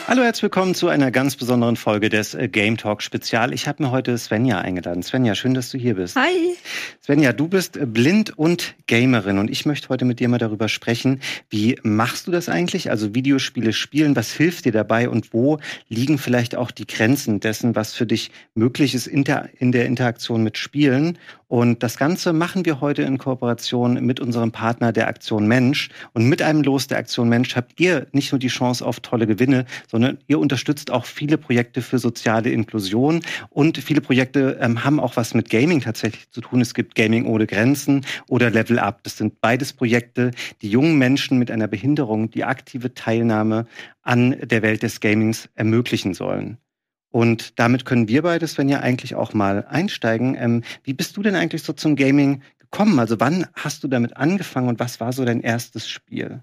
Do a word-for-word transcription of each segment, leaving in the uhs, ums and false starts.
Hallo, herzlich willkommen zu einer ganz besonderen Folge des äh, Game Talk Spezial. Ich habe mir heute Svenja eingeladen. Svenja, schön, dass du hier bist. Hi. Svenja, du bist äh, blind und Gamerin und ich möchte heute mit dir mal darüber sprechen, wie machst du das eigentlich? Also Videospiele spielen, was hilft dir dabei und wo liegen vielleicht auch die Grenzen dessen, was für dich möglich ist in der, in der Interaktion mit Spielen? Und das Ganze machen wir heute in Kooperation mit unserem Partner der Aktion Mensch. Und mit einem Los der Aktion Mensch habt ihr nicht nur die Chance auf tolle Gewinne, sondern ihr unterstützt auch viele Projekte für soziale Inklusion. Und viele Projekte ähm, haben auch was mit Gaming tatsächlich zu tun. Es gibt Gaming ohne Grenzen oder Level Up. Das sind beides Projekte, die jungen Menschen mit einer Behinderung die aktive Teilnahme an der Welt des Gamings ermöglichen sollen. Und damit können wir beides, wenn ja eigentlich auch mal einsteigen. Ähm, wie bist du denn eigentlich so zum Gaming gekommen? Also wann hast du damit angefangen und was war so dein erstes Spiel?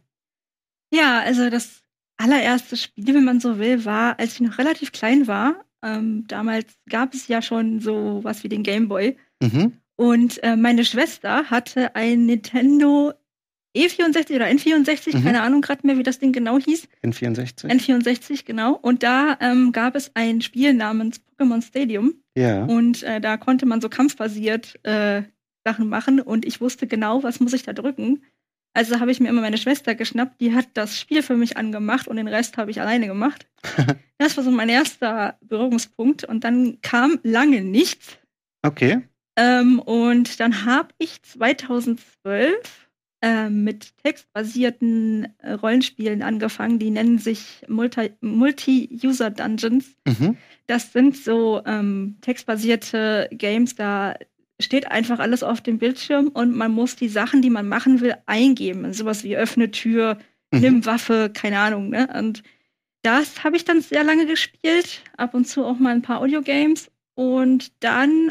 Ja, also das allererste Spiel, wenn man so will, war, als ich noch relativ klein war. Ähm, damals gab es ja schon so was wie den Game Boy. Mhm. Und äh, meine Schwester hatte ein Nintendo E vierundsechzig oder N vierundsechzig, Mhm. keine Ahnung gerade mehr, wie das Ding genau hieß. N vierundsechzig. N vierundsechzig, genau. Und da ähm, gab es ein Spiel namens Pokémon Stadium. Ja. Und äh, da konnte man so kampfbasiert äh, Sachen machen. Und ich wusste genau, was muss ich da drücken. Also habe ich mir immer meine Schwester geschnappt. Die hat das Spiel für mich angemacht und den Rest habe ich alleine gemacht. Das war so mein erster Berührungspunkt. Und dann kam lange nichts. Okay. Ähm, und dann habe ich zweitausendzwölf äh, mit textbasierten äh, Rollenspielen angefangen. Die nennen sich Multi- Multi-User-Dungeons. Mhm. Das sind so ähm, textbasierte Games, da steht einfach alles auf dem Bildschirm und man muss die Sachen, die man machen will, eingeben. Sowas wie öffne Tür, Mhm. nimm Waffe, keine Ahnung, ne? Und das habe ich dann sehr lange gespielt, ab und zu auch mal ein paar Audiogames und dann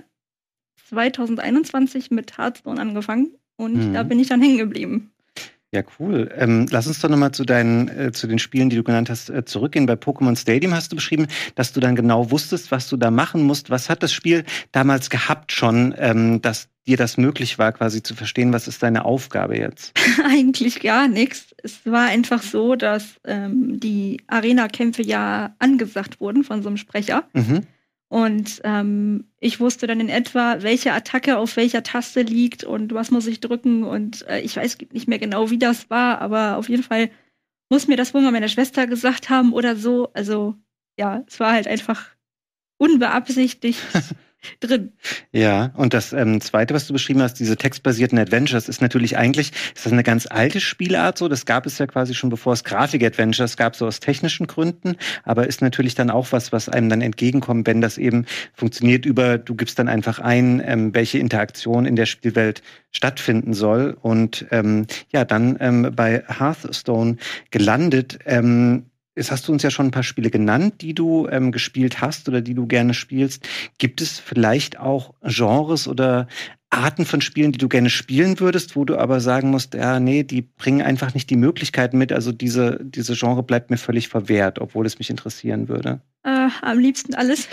zweitausendeinundzwanzig mit Hearthstone angefangen und Mhm. da bin ich dann hängen geblieben. Ja, cool. Ähm, lass uns doch nochmal zu deinen, äh, zu den Spielen, die du genannt hast, äh, zurückgehen. Bei Pokémon Stadium hast du beschrieben, dass du dann genau wusstest, was du da machen musst. Was hat das Spiel damals gehabt schon, ähm, dass dir das möglich war, quasi zu verstehen, was ist deine Aufgabe jetzt? Eigentlich gar nichts. Es war einfach so, dass ähm, die Arena-Kämpfe ja angesagt wurden von so einem Sprecher. Mhm. Und ähm, ich wusste dann in etwa, welche Attacke auf welcher Taste liegt und was muss ich drücken. Und äh, ich weiß nicht mehr genau, wie das war, aber auf jeden Fall muss mir das wohl mal meine Schwester gesagt haben oder so. Also ja, es war halt einfach unbeabsichtigt drin. Ja, und das ähm, Zweite, was du beschrieben hast, diese textbasierten Adventures, ist natürlich eigentlich, ist das eine ganz alte Spielart so, das gab es ja quasi schon bevor es Grafik-Adventures gab, so aus technischen Gründen, aber ist natürlich dann auch was, was einem dann entgegenkommt, wenn das eben funktioniert über, du gibst dann einfach ein, ähm, welche Interaktion in der Spielwelt stattfinden soll und ähm, ja, dann ähm, bei Hearthstone gelandet. ähm, Jetzt hast du uns ja schon ein paar Spiele genannt, die du ähm, gespielt hast oder die du gerne spielst. Gibt es vielleicht auch Genres oder Arten von Spielen, die du gerne spielen würdest, wo du aber sagen musst, ja, nee, die bringen einfach nicht die Möglichkeiten mit. Also diese, diese Genre bleibt mir völlig verwehrt, obwohl es mich interessieren würde. Äh, am liebsten alles.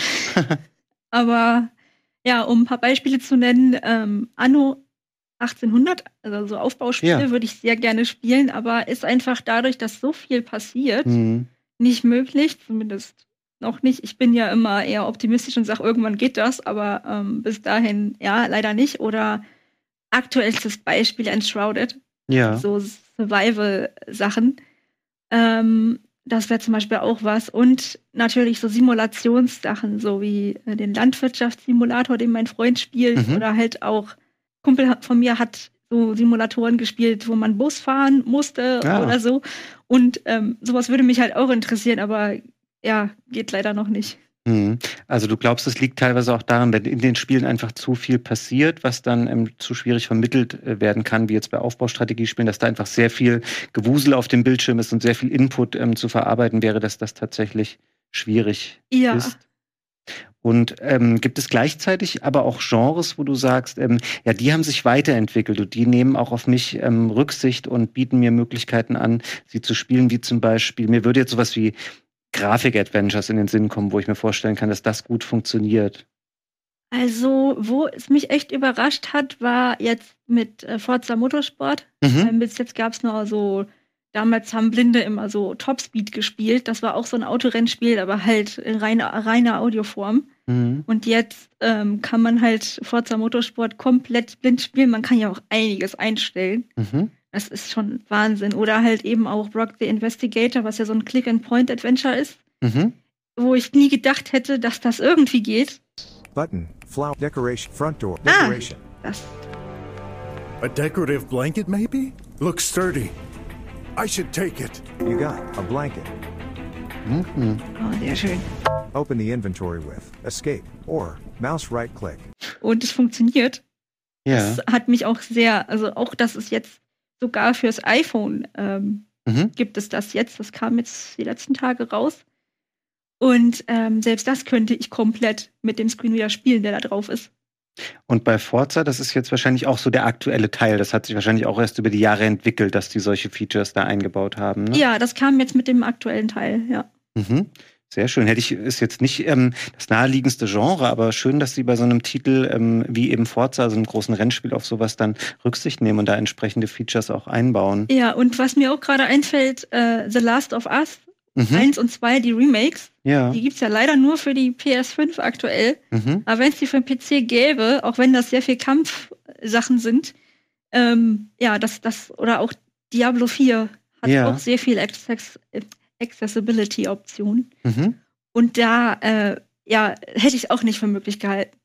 Aber ja, um ein paar Beispiele zu nennen, ähm, Anno achtzehnhundert, also so Aufbauspiele, Ja. würde ich sehr gerne spielen, aber ist einfach dadurch, dass so viel passiert, Hm. nicht möglich, zumindest noch nicht. Ich bin ja immer eher optimistisch und sage, irgendwann geht das, aber ähm, bis dahin ja, leider nicht. Oder aktuellstes Beispiel Enshrouded, Ja. so Survival-Sachen. Ähm, das wäre zum Beispiel auch was. Und natürlich so Simulationssachen, so wie äh, den Landwirtschaftssimulator, den mein Freund spielt. Mhm. Oder halt auch, Kumpel von mir hat so Simulatoren gespielt, wo man Bus fahren musste Ah. oder so. Und ähm, sowas würde mich halt auch interessieren, aber ja, geht leider noch nicht. Hm. Also du glaubst, es liegt teilweise auch daran, wenn in den Spielen einfach zu viel passiert, was dann ähm, zu schwierig vermittelt äh, werden kann, wie jetzt bei Aufbaustrategiespielen, dass da einfach sehr viel Gewusel auf dem Bildschirm ist und sehr viel Input ähm, zu verarbeiten wäre, dass das tatsächlich schwierig Ja. ist. Und ähm, gibt es gleichzeitig aber auch Genres, wo du sagst, ähm, ja, die haben sich weiterentwickelt und die nehmen auch auf mich ähm, Rücksicht und bieten mir Möglichkeiten an, sie zu spielen, wie zum Beispiel, mir würde jetzt sowas wie Grafik-Adventures in den Sinn kommen, wo ich mir vorstellen kann, dass das gut funktioniert. Also, wo es mich echt überrascht hat, war jetzt mit äh, Forza Motorsport. Mhm. Ähm, bis jetzt gab es nur so damals haben Blinde immer so Topspeed gespielt. Das war auch so ein Autorennspiel, aber halt in reiner, reiner Audioform. Mhm. Und jetzt ähm, kann man halt Forza Motorsport komplett blind spielen. Man kann ja auch einiges einstellen. Mhm. Das ist schon Wahnsinn. Oder halt eben auch Rock the Investigator, was ja so ein Click-and-Point-Adventure ist. Mhm. Wo ich nie gedacht hätte, dass das irgendwie geht. Button, flower, decoration, front door, decoration. Ah, das. A decorative blanket, maybe? Looks sturdy. I should take it. You got a blanket. Mhm. Oh, sehr schön. Open the inventory with Escape or Mouse right click. Und es funktioniert. Ja. Das hat mich auch sehr, also auch, dass es jetzt sogar fürs iPhone ähm, mhm. gibt es das jetzt. Das kam jetzt die letzten Tage raus. Und ähm, selbst das könnte ich komplett mit dem Screenreader spielen, der da drauf ist. Und bei Forza, das ist jetzt wahrscheinlich auch so der aktuelle Teil. Das hat sich wahrscheinlich auch erst über die Jahre entwickelt, dass die solche Features da eingebaut haben. Ne? Ja, das kam jetzt mit dem aktuellen Teil, ja. Mhm. Sehr schön. Hätte ich, ist jetzt nicht ähm, das naheliegendste Genre, aber schön, dass sie bei so einem Titel ähm, wie eben Forza, also einem großen Rennspiel, auf sowas dann Rücksicht nehmen und da entsprechende Features auch einbauen. Ja, und was mir auch gerade einfällt, äh, The Last of Us, mhm. eins und zwei, die Remakes, ja. Die gibt's ja leider nur für die P S fünf aktuell. Mhm. Aber wenn es die für den P C gäbe, auch wenn das sehr viel Kampfsachen sind, ähm, ja, das, das, oder auch Diablo vier hat ja. auch sehr viel Access- Accessibility-Optionen. Mhm. Und da, äh, ja, hätte ich auch nicht für möglich gehalten.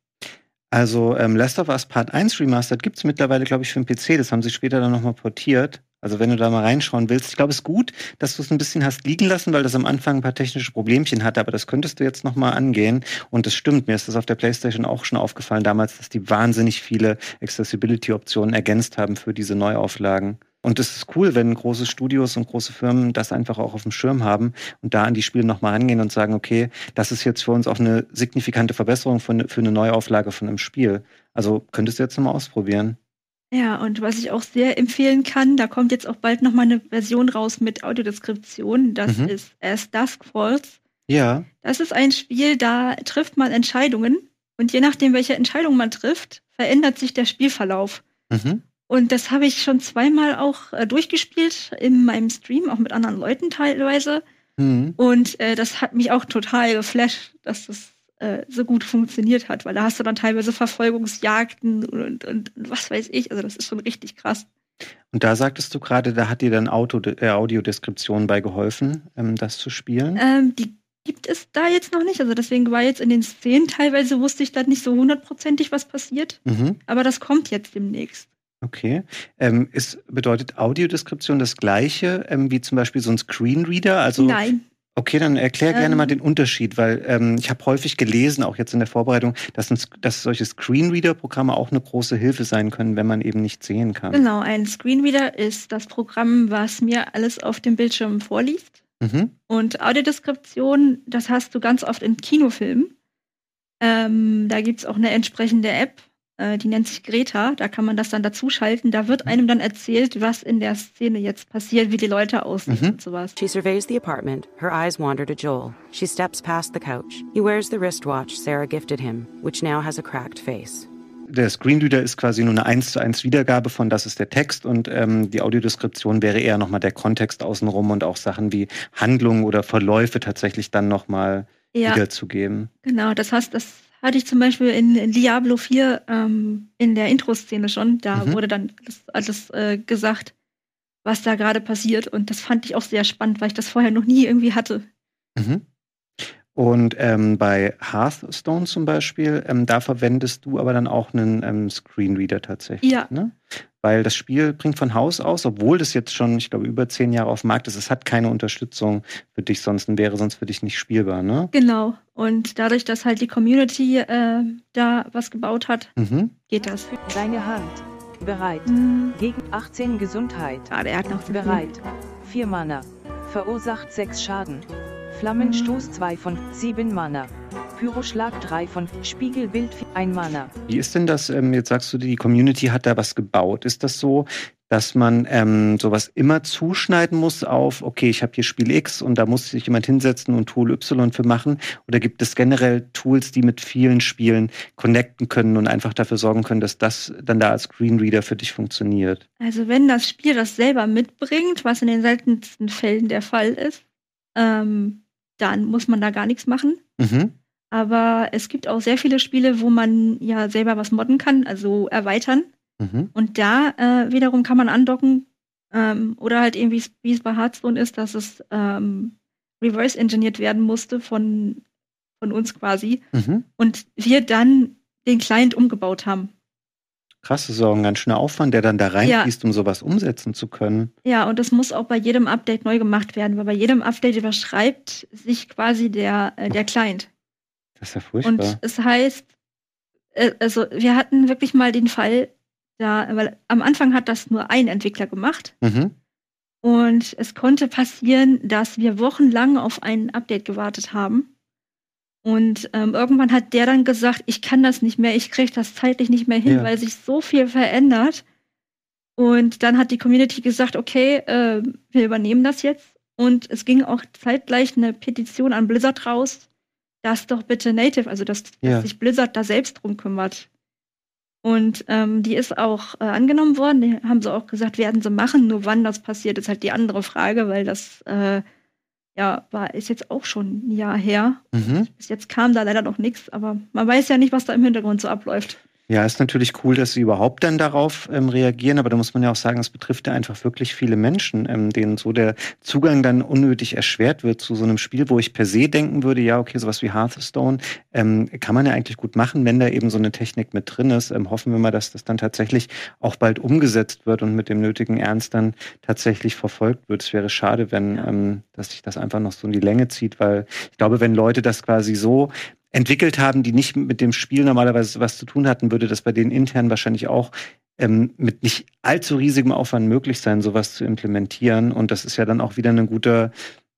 Also ähm, Last of Us Part eins Remastered gibt's mittlerweile, glaube ich, für den P C. Das haben sie später dann nochmal portiert. Also wenn du da mal reinschauen willst. Ich glaube, es ist gut, dass du es ein bisschen hast liegen lassen, weil das am Anfang ein paar technische Problemchen hatte. Aber das könntest du jetzt nochmal angehen. Und das stimmt, mir ist das auf der PlayStation auch schon aufgefallen damals, dass die wahnsinnig viele Accessibility-Optionen ergänzt haben für diese Neuauflagen. Und es ist cool, wenn große Studios und große Firmen das einfach auch auf dem Schirm haben und da an die Spiele nochmal rangehen und sagen, okay, das ist jetzt für uns auch eine signifikante Verbesserung für eine Neuauflage von einem Spiel. Also könntest du jetzt nochmal ausprobieren. Ja, und was ich auch sehr empfehlen kann, da kommt jetzt auch bald nochmal eine Version raus mit Audiodeskription. Das mhm. ist As Dusk Falls. Ja. Das ist ein Spiel, da trifft man Entscheidungen. Und je nachdem, welche Entscheidung man trifft, verändert sich der Spielverlauf. Mhm. Und das habe ich schon zweimal auch äh, durchgespielt in meinem Stream, auch mit anderen Leuten teilweise. Mhm. Und äh, das hat mich auch total geflasht, dass das äh, so gut funktioniert hat, weil da hast du dann teilweise Verfolgungsjagden und, und, und was weiß ich. Also das ist schon richtig krass. Und da sagtest du gerade, da hat dir dann Auto, äh, Audiodeskription bei geholfen, ähm, das zu spielen? Ähm, die gibt es da jetzt noch nicht. Also deswegen war jetzt in den Szenen teilweise wusste ich dann nicht so hundertprozentig, was passiert. Mhm. Aber das kommt jetzt demnächst. Okay. Ähm, ist, bedeutet Audiodeskription das Gleiche ähm, wie zum Beispiel so ein Screenreader? Also, nein. Okay, dann erklär gerne ähm, mal den Unterschied, weil ähm, ich habe häufig gelesen, auch jetzt in der Vorbereitung, dass, ein, dass solche Screenreader-Programme auch eine große Hilfe sein können, wenn man eben nicht sehen kann. Genau, ein Screenreader ist das Programm, was mir alles auf dem Bildschirm vorliest. Mhm. Und Audiodeskription, das hast du ganz oft in Kinofilmen. Ähm, da gibt's auch eine entsprechende App. Die nennt sich Greta, da kann man das dann dazuschalten. Da wird einem dann erzählt, was in der Szene jetzt passiert, wie die Leute aussehen mhm. und sowas. She surveys the apartment. Her eyes wander to Joel. She steps past the couch. He wears the wristwatch Sarah gifted him, which now has a cracked face. Der Screenreader ist quasi nur eine eins zu eins Wiedergabe von das ist der Text und ähm, die Audiodeskription wäre eher nochmal der Kontext außenrum und auch Sachen wie Handlungen oder Verläufe tatsächlich dann nochmal ja. wiederzugeben. Genau, das heißt, das hatte ich zum Beispiel in, in Diablo vier ähm, in der Intro-Szene schon. Da mhm. wurde dann alles, alles äh, gesagt, was da gerade passiert. Und das fand ich auch sehr spannend, weil ich das vorher noch nie irgendwie hatte. Mhm. Und ähm, bei Hearthstone zum Beispiel, ähm, da verwendest du aber dann auch einen ähm, Screenreader tatsächlich. Ja. Ne? Weil das Spiel bringt von Haus aus, obwohl das jetzt schon, ich glaube, über zehn Jahre auf dem Markt ist, es hat keine Unterstützung für dich, sonst wäre sonst für dich nicht spielbar, ne? Genau. Und dadurch, dass halt die Community äh, da was gebaut hat, mhm. geht das. Deine Hand. Bereit. Mhm. Gegen achtzehn Gesundheit. Ah, der hat noch bereit. vier Mana. Verursacht sechs Schaden. Flammenstoß zwei von sieben Mana. Pyroschlag drei von Spiegelbild ein Mana. Wie ist denn das, ähm, jetzt sagst du, die Community hat da was gebaut. Ist das so, dass man ähm, sowas immer zuschneiden muss auf, okay, ich habe hier Spiel X und da muss sich jemand hinsetzen und Tool Y für machen? Oder gibt es generell Tools, die mit vielen Spielen connecten können und einfach dafür sorgen können, dass das dann da als Screenreader für dich funktioniert? Also wenn das Spiel das selber mitbringt, was in den seltensten Fällen der Fall ist, ähm, dann muss man da gar nichts machen. Mhm. Aber es gibt auch sehr viele Spiele, wo man ja selber was modden kann, also erweitern. Mhm. Und da äh, wiederum kann man andocken. Ähm, oder halt irgendwie, wie es bei Hearthstone ist, dass es ähm, reverse-engineert werden musste von, von uns quasi. Mhm. Und wir dann den Client umgebaut haben. Krass, das ist auch ein ganz schöner Aufwand, der dann da reinfließt, Ja. um sowas umsetzen zu können. Ja, und das muss auch bei jedem Update neu gemacht werden, weil bei jedem Update überschreibt sich quasi der, äh, der Client. Das ist ja furchtbar. Und es heißt, äh, also wir hatten wirklich mal den Fall, da, weil am Anfang hat das nur ein Entwickler gemacht. Mhm. Und es konnte passieren, dass wir wochenlang auf ein Update gewartet haben. Und ähm, irgendwann hat der dann gesagt, ich kann das nicht mehr, ich kriege das zeitlich nicht mehr hin, Ja. weil sich so viel verändert. Und dann hat die Community gesagt, okay, äh, wir übernehmen das jetzt. Und es ging auch zeitgleich eine Petition an Blizzard raus, dass doch bitte Native, also dass, Ja. dass sich Blizzard da selbst drum kümmert. Und ähm, die ist auch äh, angenommen worden. Die haben sie auch gesagt, werden sie machen. Nur wann das passiert, ist halt die andere Frage, weil das äh, ja war ist jetzt auch schon ein Jahr her. Mhm. Bis jetzt kam da leider noch nichts, aber man weiß ja nicht, was da im Hintergrund so abläuft. Ja, ist natürlich cool, dass sie überhaupt dann darauf ähm, reagieren, aber da muss man ja auch sagen, es betrifft ja einfach wirklich viele Menschen, ähm, denen so der Zugang dann unnötig erschwert wird zu so einem Spiel, wo ich per se denken würde, ja, okay, sowas wie Hearthstone ähm, kann man ja eigentlich gut machen, wenn da eben so eine Technik mit drin ist. Ähm, hoffen wir mal, dass das dann tatsächlich auch bald umgesetzt wird und mit dem nötigen Ernst dann tatsächlich verfolgt wird. Es wäre schade, wenn ähm, dass sich das einfach noch so in die Länge zieht, weil ich glaube, wenn Leute das quasi so entwickelt haben, die nicht mit dem Spiel normalerweise was zu tun hatten, würde das bei denen intern wahrscheinlich auch ähm, mit nicht allzu riesigem Aufwand möglich sein, sowas zu implementieren. Und das ist ja dann auch wieder ein guter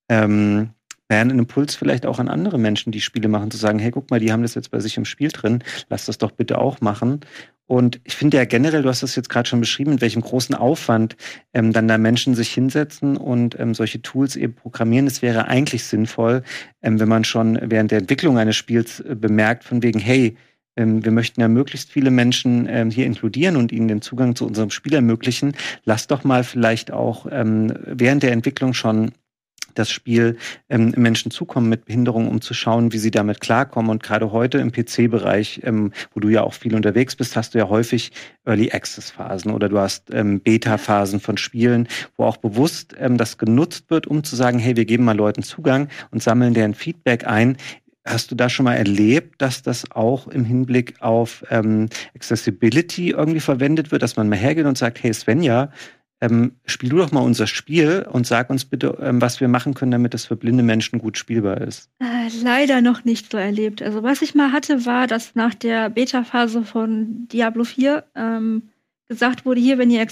ähm, ein Impuls vielleicht auch an andere Menschen, die Spiele machen, zu sagen, hey, guck mal, die haben das jetzt bei sich im Spiel drin, lass das doch bitte auch machen. Und ich finde ja generell, du hast das jetzt gerade schon beschrieben, mit welchem großen Aufwand ähm, dann da Menschen sich hinsetzen und ähm, solche Tools eben programmieren. Es wäre eigentlich sinnvoll, ähm, wenn man schon während der Entwicklung eines Spiels äh, bemerkt, von wegen, hey, ähm, wir möchten ja möglichst viele Menschen ähm, hier inkludieren und ihnen den Zugang zu unserem Spiel ermöglichen. Lass doch mal vielleicht auch ähm, während der Entwicklung schon das Spiel ähm, Menschen zukommen mit Behinderung, um zu schauen, wie sie damit klarkommen. Und gerade heute im P C-Bereich, ähm, wo du ja auch viel unterwegs bist, hast du ja häufig Early-Access-Phasen oder du hast ähm, Beta-Phasen von Spielen, wo auch bewusst ähm, das genutzt wird, um zu sagen, hey, wir geben mal Leuten Zugang und sammeln deren Feedback ein. Hast du da schon mal erlebt, dass das auch im Hinblick auf ähm, Accessibility irgendwie verwendet wird, dass man mal hergeht und sagt, hey Svenja, Ähm, spiel du doch mal unser Spiel und sag uns bitte, ähm, was wir machen können, damit das für blinde Menschen gut spielbar ist. Äh, leider noch nicht so erlebt. Also was ich mal hatte, war, dass nach der Beta-Phase von Diablo vier ähm, gesagt wurde, hier, wenn ihr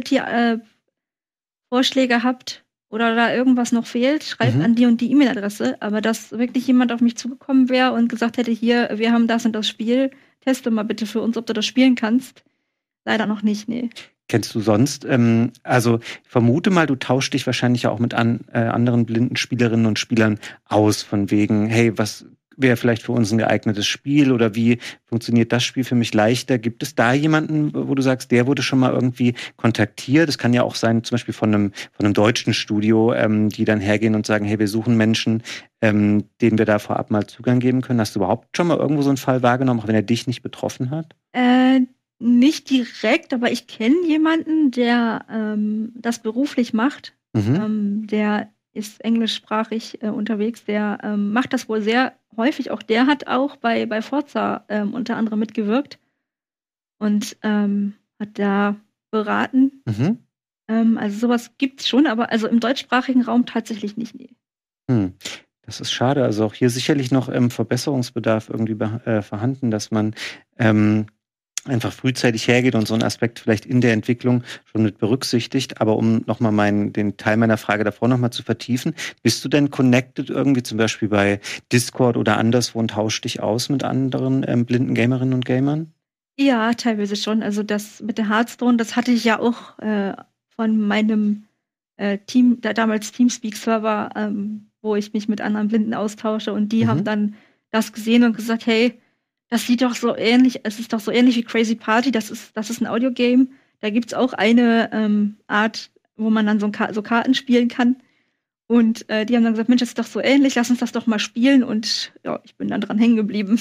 Accessibility-Vorschläge äh, habt oder da irgendwas noch fehlt, schreibt Mhm. an die und die E-Mail-Adresse. Aber dass wirklich jemand auf mich zugekommen wäre und gesagt hätte, hier, wir haben das und das Spiel, teste mal bitte für uns, ob du das spielen kannst. Leider noch nicht, nee. Kennst du sonst, ähm, also ich vermute mal, du tauschst dich wahrscheinlich ja auch mit an, äh, anderen blinden Spielerinnen und Spielern aus, von wegen, hey, was wäre vielleicht für uns ein geeignetes Spiel oder wie funktioniert das Spiel für mich leichter? Gibt es da jemanden, wo du sagst, der wurde schon mal irgendwie kontaktiert? Das kann ja auch sein, zum Beispiel von einem, von einem deutschen Studio, ähm, die dann hergehen und sagen, hey, wir suchen Menschen, ähm, denen wir da vorab mal Zugang geben können. Hast du überhaupt schon mal irgendwo so einen Fall wahrgenommen, auch wenn er dich nicht betroffen hat? Äh, nicht direkt, aber ich kenne jemanden, der ähm, das beruflich macht. Mhm. Ähm, der ist englischsprachig äh, unterwegs, der ähm, macht das wohl sehr häufig. Auch der hat auch bei, bei Forza ähm, unter anderem mitgewirkt und ähm, hat da beraten. Mhm. Ähm, also sowas gibt's schon, aber also im deutschsprachigen Raum tatsächlich nicht. Nee. Hm. Das ist schade. Also auch hier sicherlich noch ähm, Verbesserungsbedarf irgendwie äh, vorhanden, dass man ähm, einfach frühzeitig hergeht und so einen Aspekt vielleicht in der Entwicklung schon mit berücksichtigt. Aber um nochmal meinen, den Teil meiner Frage davor nochmal zu vertiefen, bist du denn connected irgendwie zum Beispiel bei Discord oder anderswo und tauschst dich aus mit anderen ähm, blinden Gamerinnen und Gamern? Ja, teilweise schon. Also das mit der Hearthstone, das hatte ich ja auch äh, von meinem äh, Team, da damals Teamspeak-Server, ähm, wo ich mich mit anderen Blinden austausche. Und die Mhm. haben dann das gesehen und gesagt, hey, das sieht doch so ähnlich, es ist doch so ähnlich wie Crazy Party, das ist, das ist ein Audiogame. Da gibt's auch eine ähm, Art, wo man dann so, ein Ka- so Karten spielen kann. Und äh, die haben dann gesagt, Mensch, das ist doch so ähnlich, lass uns das doch mal spielen. Und ja, ich bin dann dran hängen geblieben.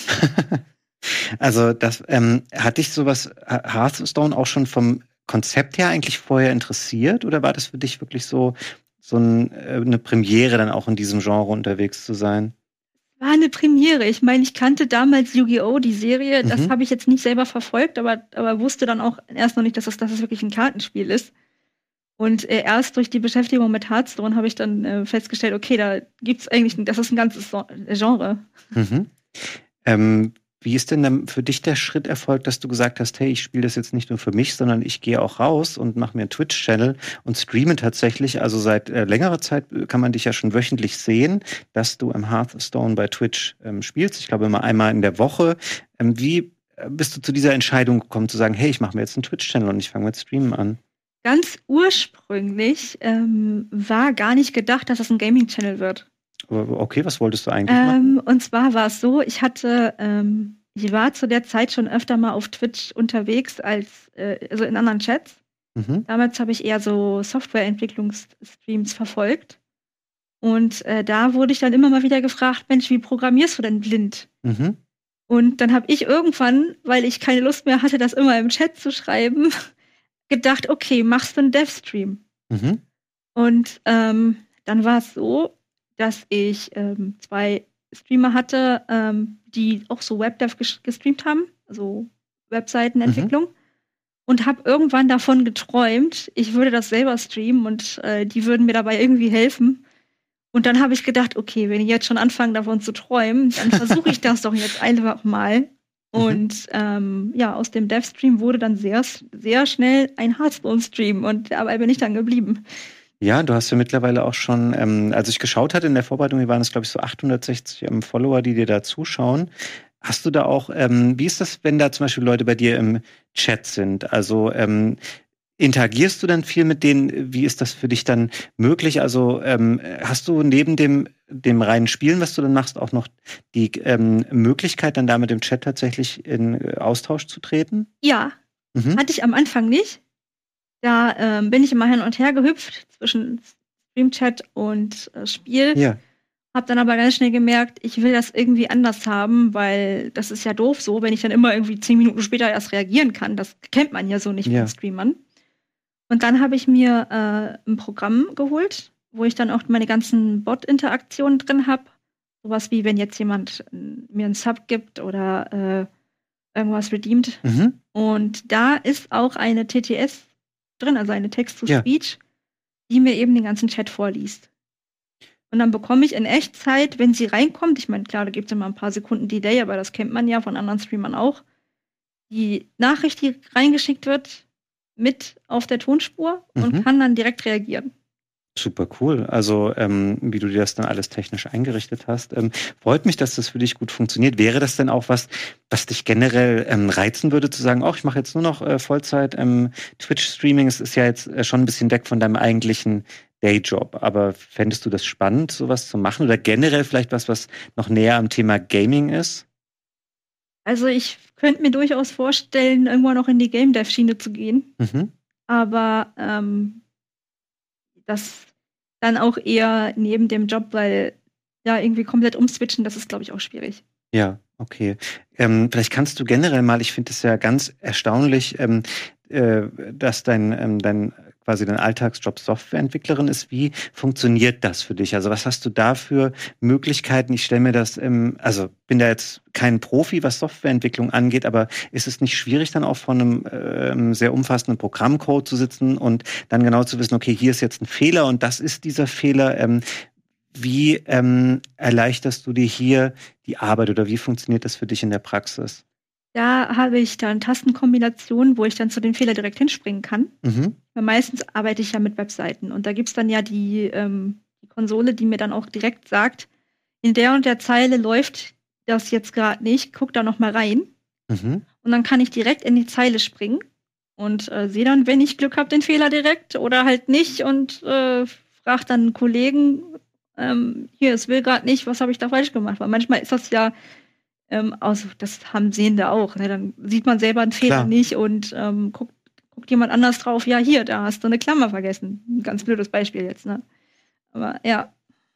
Also das ähm, hat dich sowas Hearthstone auch schon vom Konzept her eigentlich vorher interessiert oder war das für dich wirklich so so ein, äh, eine Premiere dann auch in diesem Genre unterwegs zu sein? War eine Premiere. Ich meine, ich kannte damals Yu-Gi-Oh! Die Serie. Das Mhm. habe ich jetzt nicht selber verfolgt, aber, aber wusste dann auch erst noch nicht, dass es, dass es wirklich ein Kartenspiel ist. Und äh, erst durch die Beschäftigung mit Hearthstone habe ich dann äh, festgestellt, okay, da gibt's eigentlich, das ist ein ganzes so- Genre. Mhm. Ähm, wie ist denn dann für dich der Schritt erfolgt, dass du gesagt hast, hey, ich spiele das jetzt nicht nur für mich, sondern ich gehe auch raus und mache mir einen Twitch-Channel und streame tatsächlich. Also seit äh, längerer Zeit kann man dich ja schon wöchentlich sehen, dass du im Hearthstone bei Twitch ähm, spielst. Ich glaube immer einmal in der Woche. Ähm, wie äh, bist du zu dieser Entscheidung gekommen, zu sagen, hey, ich mache mir jetzt einen Twitch-Channel und ich fange mit Streamen an? Ganz ursprünglich ähm, war gar nicht gedacht, dass das ein Gaming-Channel wird. Okay, was wolltest du eigentlich machen? Ähm, und zwar war es so, ich hatte, ähm, ich war zu der Zeit schon öfter mal auf Twitch unterwegs als, äh, also in anderen Chats. Mhm. Damals habe ich eher so Softwareentwicklungsstreams verfolgt. Und äh, da wurde ich dann immer mal wieder gefragt, Mensch, wie programmierst du denn blind? Mhm. Und dann habe ich irgendwann, weil ich keine Lust mehr hatte, das immer im Chat zu schreiben, gedacht, okay, machst du einen Dev-Stream? Mhm. Und ähm, dann war es so, dass ich ähm, zwei Streamer hatte, ähm, die auch so Webdev ges- gestreamt haben, also Webseitenentwicklung. Und habe irgendwann davon geträumt, ich würde das selber streamen und äh, die würden mir dabei irgendwie helfen. Und dann habe ich gedacht, okay, wenn ich jetzt schon anfange, davon zu träumen, dann versuche ich das doch jetzt einfach mal. Und ähm, ja, aus dem Dev-Stream wurde dann sehr, sehr schnell ein Hearthstone-Stream und dabei bin ich dann geblieben. Ja, du hast ja mittlerweile auch schon, ähm, als ich geschaut hatte in der Vorbereitung, waren es, glaube ich, so achthundertsechzig ähm, Follower, die dir da zuschauen. Hast du da auch, ähm, wie ist das, wenn da zum Beispiel Leute bei dir im Chat sind? Also ähm, interagierst du dann viel mit denen? Wie ist das für dich dann möglich? Also ähm, hast du neben dem, dem reinen Spielen, was du dann machst, auch noch die ähm, Möglichkeit, dann da mit dem Chat tatsächlich in äh, Austausch zu treten? Ja, Mhm. hatte ich am Anfang nicht. Da ähm, bin ich immer hin und her gehüpft zwischen Streamchat und äh, Spiel. Ja. Hab dann aber ganz schnell gemerkt, ich will das irgendwie anders haben, weil das ist ja doof so, wenn ich dann immer irgendwie zehn Minuten später erst reagieren kann. Das kennt man ja so nicht Ja. von Streamern. Und dann habe ich mir äh, ein Programm geholt, wo ich dann auch meine ganzen Bot-Interaktionen drin habe. Sowas wie, wenn jetzt jemand äh, mir einen Sub gibt oder äh, irgendwas redeemt. Mhm. Und da ist auch eine T T S drin, also eine Text-to-Speech, Ja. die mir eben den ganzen Chat vorliest. Und dann bekomme ich in Echtzeit, wenn sie reinkommt, ich meine, klar, da gibt es immer ein paar Sekunden Delay, aber das kennt man ja von anderen Streamern auch, die Nachricht, die reingeschickt wird, mit auf der Tonspur und Mhm. kann dann direkt reagieren. Super cool. Also, ähm, wie du dir das dann alles technisch eingerichtet hast. Ähm, freut mich, dass das für dich gut funktioniert. Wäre das denn auch was, was dich generell ähm, reizen würde, zu sagen, oh, ich mache jetzt nur noch äh, Vollzeit ähm, Twitch-Streaming. Es ist ja jetzt äh, schon ein bisschen weg von deinem eigentlichen Dayjob. Aber fändest du das spannend, sowas zu machen? Oder generell vielleicht was, was noch näher am Thema Gaming ist? Also ich könnte mir durchaus vorstellen, irgendwann noch in die Game-Dev-Schiene zu gehen. Mhm. Aber ähm, das dann auch eher neben dem Job, weil ja irgendwie komplett umswitchen, das ist, glaube ich, auch schwierig. Ja, okay. Ähm, vielleicht kannst du generell mal, ich finde es ja ganz erstaunlich, ähm, äh, dass dein, ähm, dein quasi dein Alltagsjob Softwareentwicklerin ist. Wie funktioniert das für dich? Also was hast du da für Möglichkeiten? Ich stelle mir das, ähm, also bin da jetzt kein Profi, was Softwareentwicklung angeht, aber ist es nicht schwierig, dann auch vor einem ähm, sehr umfassenden Programmcode zu sitzen und dann genau zu wissen, okay, hier ist jetzt ein Fehler und das ist dieser Fehler. Ähm, wie ähm, erleichterst du dir hier die Arbeit oder wie funktioniert das für dich in der Praxis? Da habe ich dann Tastenkombinationen, wo ich dann zu den Fehlern direkt hinspringen kann. Mhm. Weil meistens arbeite ich ja mit Webseiten und da gibt's dann ja die, ähm, die Konsole, die mir dann auch direkt sagt, in der und der Zeile läuft das jetzt gerade nicht, guck da noch mal rein. Mhm. Und dann kann ich direkt in die Zeile springen und äh, sehe dann, wenn ich Glück habe, den Fehler direkt oder halt nicht und äh, frage dann einen Kollegen, ähm, hier, es will gerade nicht, was habe ich da falsch gemacht? Weil manchmal ist das ja, ähm, also das haben Sehende auch, ne? Dann sieht man selber einen Fehler Klar. nicht und ähm, guckt, guckt jemand anders drauf, ja, hier, da hast du eine Klammer vergessen. Ein ganz blödes Beispiel jetzt, ne? Aber ja.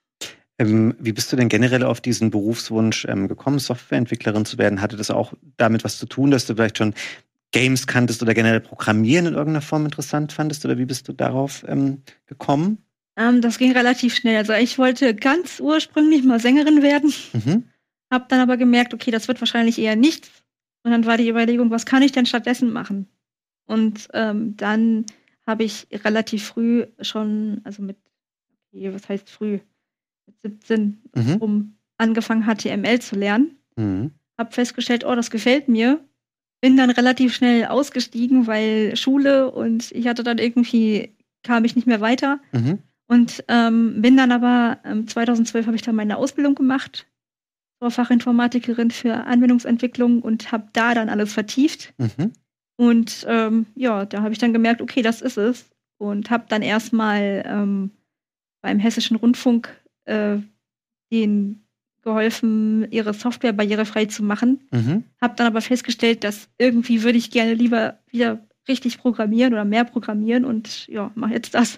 Ähm, wie bist du denn generell auf diesen Berufswunsch ähm, gekommen, Softwareentwicklerin zu werden? Hatte das auch damit was zu tun, dass du vielleicht schon Games kanntest oder generell Programmieren in irgendeiner Form interessant fandest? Oder wie bist du darauf ähm, gekommen? Ähm, das ging relativ schnell. Also ich wollte ganz ursprünglich mal Sängerin werden, Mhm. hab dann aber gemerkt, okay, das wird wahrscheinlich eher nichts. Und dann war die Überlegung, was kann ich denn stattdessen machen? Und ähm, dann habe ich relativ früh schon, also mit, okay, was heißt früh? Mit siebzehn Mhm. rum angefangen, H T M L zu lernen. Mhm. Hab festgestellt, oh, das gefällt mir. Bin dann relativ schnell ausgestiegen, weil Schule und ich hatte dann irgendwie, kam ich nicht mehr weiter. Mhm. Und ähm, bin dann aber, ähm, zweitausendzwölf habe ich dann meine Ausbildung gemacht zur Fachinformatikerin für Anwendungsentwicklung und habe da dann alles vertieft. Mhm. Und ähm, ja, da habe ich dann gemerkt, okay, das ist es. Und habe dann erstmal ähm, beim Hessischen Rundfunk äh, denen geholfen, ihre Software barrierefrei zu machen. Mhm. Habe dann aber festgestellt, dass irgendwie würde ich gerne lieber wieder richtig programmieren oder mehr programmieren und ja, mache jetzt das.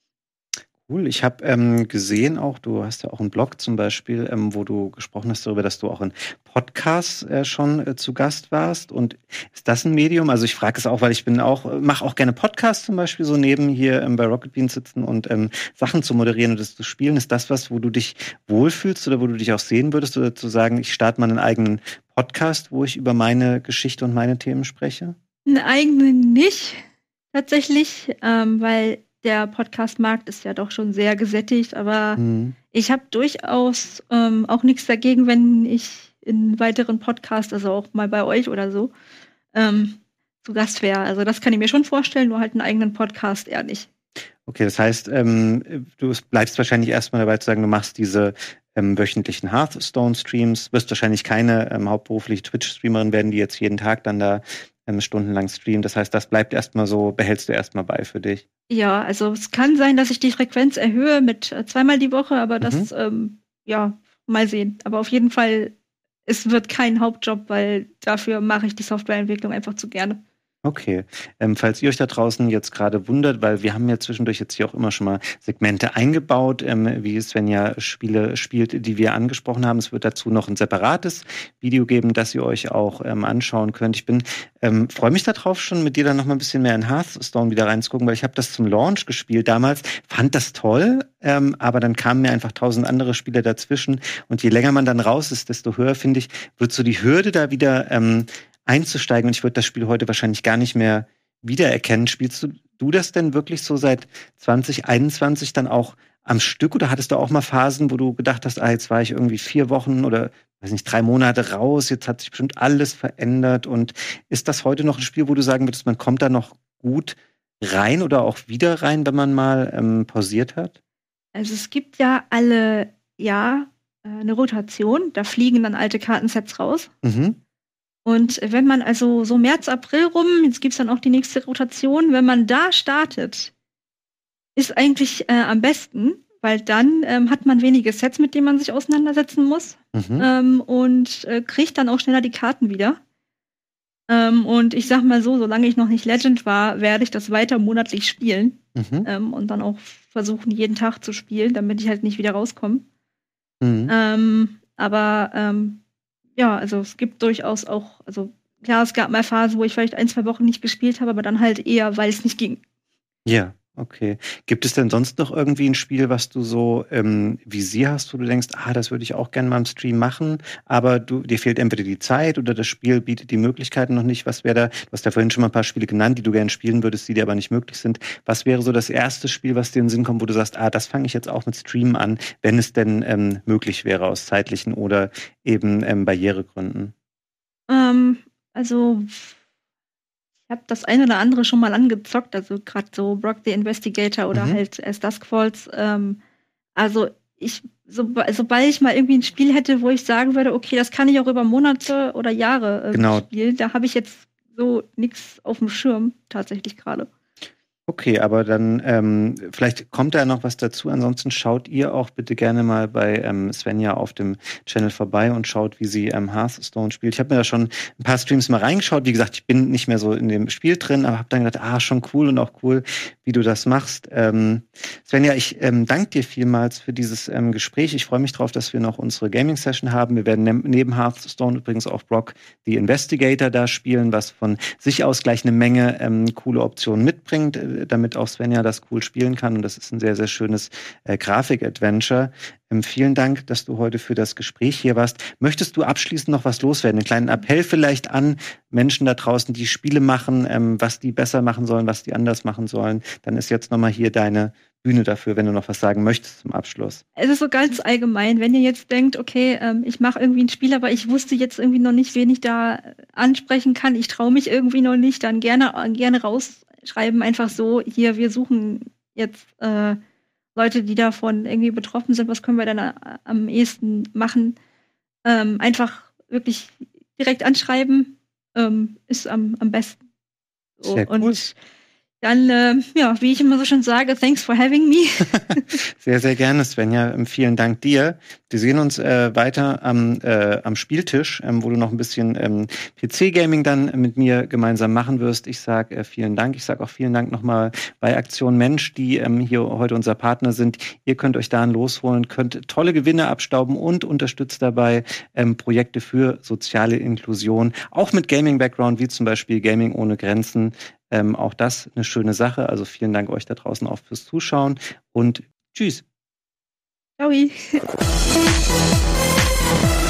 Cool. Ich habe ähm, gesehen auch, du hast ja auch einen Blog zum Beispiel, ähm, wo du gesprochen hast darüber, dass du auch in Podcasts äh, schon äh, zu Gast warst. Und ist das ein Medium? Also ich frage es auch, weil ich bin auch, mache auch gerne Podcasts zum Beispiel, so neben hier ähm, bei Rocket Beans sitzen und ähm, Sachen zu moderieren und das zu spielen. Ist das was, wo du dich wohlfühlst oder wo du dich auch sehen würdest? Oder zu sagen, ich starte mal einen eigenen Podcast, wo ich über meine Geschichte und meine Themen spreche? Einen eigenen nicht, tatsächlich, ähm, weil der Podcast-Markt ist ja doch schon sehr gesättigt, aber Mhm. ich habe durchaus ähm, auch nichts dagegen, wenn ich in weiteren Podcasts, also auch mal bei euch oder so, ähm, zu Gast wäre. Also das kann ich mir schon vorstellen, nur halt einen eigenen Podcast eher nicht. Okay, das heißt, ähm, du bleibst wahrscheinlich erstmal dabei zu sagen, du machst diese ähm, wöchentlichen Hearthstone-Streams, wirst wahrscheinlich keine ähm, hauptberufliche Twitch-Streamerin werden, die jetzt jeden Tag dann da ähm, stundenlang streamt. Das heißt, das bleibt erstmal so, behältst du erstmal bei für dich. Ja, also es kann sein, dass ich die Frequenz erhöhe mit äh, zweimal die Woche, aber das, ähm, ja, mal sehen. Aber auf jeden Fall, es wird kein Hauptjob, weil dafür mache ich die Softwareentwicklung einfach zu gerne. Okay. Ähm, falls ihr euch da draußen jetzt gerade wundert, weil wir haben ja zwischendurch jetzt hier auch immer schon mal Segmente eingebaut, ähm, wie Svenja Spiele spielt, die wir angesprochen haben. Es wird dazu noch ein separates Video geben, das ihr euch auch ähm, anschauen könnt. Ich bin ähm, freue mich darauf schon, mit dir dann noch mal ein bisschen mehr in Hearthstone wieder reinzugucken, weil ich habe das zum Launch gespielt damals, fand das toll, ähm, aber dann kamen mir einfach tausend andere Spiele dazwischen und je länger man dann raus ist, desto höher, finde ich, wird so die Hürde da wieder ähm, einzusteigen und ich würde das Spiel heute wahrscheinlich gar nicht mehr wiedererkennen. Spielst du, du das denn wirklich so seit zwanzig einundzwanzig dann auch am Stück oder hattest du auch mal Phasen, wo du gedacht hast, ah, jetzt war ich irgendwie vier Wochen oder weiß nicht, drei Monate raus, jetzt hat sich bestimmt alles verändert und ist das heute noch ein Spiel, wo du sagen würdest, man kommt da noch gut rein oder auch wieder rein, wenn man mal ähm, pausiert hat? Also es gibt ja alle Jahr äh, eine Rotation, da fliegen dann alte Kartensets raus. Mhm. Und wenn man also so März, April rum, jetzt gibt's dann auch die nächste Rotation, wenn man da startet, ist eigentlich äh, am besten, weil dann ähm, hat man wenige Sets, mit denen man sich auseinandersetzen muss Mhm. ähm, und äh, kriegt dann auch schneller die Karten wieder. Ähm, und ich sag mal so, solange ich noch nicht Legend war, werde ich das weiter monatlich spielen Mhm. ähm, und dann auch versuchen, jeden Tag zu spielen, damit ich halt nicht wieder rauskomme. Mhm. Ähm, aber ähm, ja, also es gibt durchaus auch, also klar, es gab mal Phasen, wo ich vielleicht ein, zwei Wochen nicht gespielt habe, aber dann halt eher, weil es nicht ging. Ja, okay. Gibt es denn sonst noch irgendwie ein Spiel, was du so im Visier hast, wo du denkst, ah, das würde ich auch gerne mal im Stream machen, aber du, dir fehlt entweder die Zeit oder das Spiel bietet die Möglichkeiten noch nicht. Was wäre da? Du hast ja vorhin schon mal ein paar Spiele genannt, die du gerne spielen würdest, die dir aber nicht möglich sind. Was wäre so das erste Spiel, was dir in den Sinn kommt, wo du sagst, ah, das fange ich jetzt auch mit Streamen an, wenn es denn ähm, möglich wäre aus zeitlichen oder eben ähm, Barrieregründen? Ähm, also ich habe das eine oder andere schon mal angezockt, also gerade so Brock the Investigator oder Mhm. halt As Dusk Falls. Ähm, also ich, so, sobald ich mal irgendwie ein Spiel hätte, wo ich sagen würde, okay, das kann ich auch über Monate oder Jahre äh, Genau. spielen, da habe ich jetzt so nichts auf dem Schirm tatsächlich gerade. Okay, aber dann ähm, vielleicht kommt da noch was dazu. Ansonsten schaut ihr auch bitte gerne mal bei ähm, Svenja auf dem Channel vorbei und schaut, wie sie ähm, Hearthstone spielt. Ich habe mir da schon ein paar Streams mal reingeschaut. Wie gesagt, ich bin nicht mehr so in dem Spiel drin, aber habe dann gedacht, ah, schon cool und auch cool, wie du das machst. Ähm, Svenja, ich ähm, danke dir vielmals für dieses ähm, Gespräch. Ich freue mich drauf, dass wir noch unsere Gaming-Session haben. Wir werden ne- neben Hearthstone übrigens auch Brock the Investigator da spielen, was von sich aus gleich eine Menge ähm, coole Optionen mitbringt, damit auch Svenja das cool spielen kann. Und das ist ein sehr, sehr schönes äh, Grafik-Adventure. Ähm, vielen Dank, dass du heute für das Gespräch hier warst. Möchtest du abschließend noch was loswerden? Einen kleinen Appell vielleicht an Menschen da draußen, die Spiele machen, ähm, was die besser machen sollen, was die anders machen sollen. Dann ist jetzt nochmal hier deine Bühne dafür, wenn du noch was sagen möchtest zum Abschluss. Es ist so ganz allgemein, wenn ihr jetzt denkt, okay, ähm, ich mache irgendwie ein Spiel, aber ich wusste jetzt irgendwie noch nicht, wen ich da ansprechen kann, ich traue mich irgendwie noch nicht, dann gerne, gerne rausschreiben, einfach so, hier, wir suchen jetzt äh, Leute, die davon irgendwie betroffen sind, was können wir dann a- am ehesten machen? Ähm, einfach wirklich direkt anschreiben, ähm, ist am, am besten. So, Sehr cool. Und dann, äh, ja, wie ich immer so schön sage, thanks for having me. Sehr, sehr gerne, Svenja. Ähm, Vielen Dank dir. Wir sehen uns äh, weiter am, äh, am Spieltisch, ähm, wo du noch ein bisschen ähm, P C-Gaming dann mit mir gemeinsam machen wirst. Ich sage äh, vielen Dank. Ich sage auch vielen Dank nochmal bei Aktion Mensch, die ähm, hier heute unser Partner sind. Ihr könnt euch da losholen, könnt tolle Gewinne abstauben und unterstützt dabei ähm, Projekte für soziale Inklusion. Auch mit Gaming-Background, wie zum Beispiel Gaming ohne Grenzen. Ähm, auch das eine schöne Sache. Also vielen Dank euch da draußen auch fürs Zuschauen und tschüss. Ciao.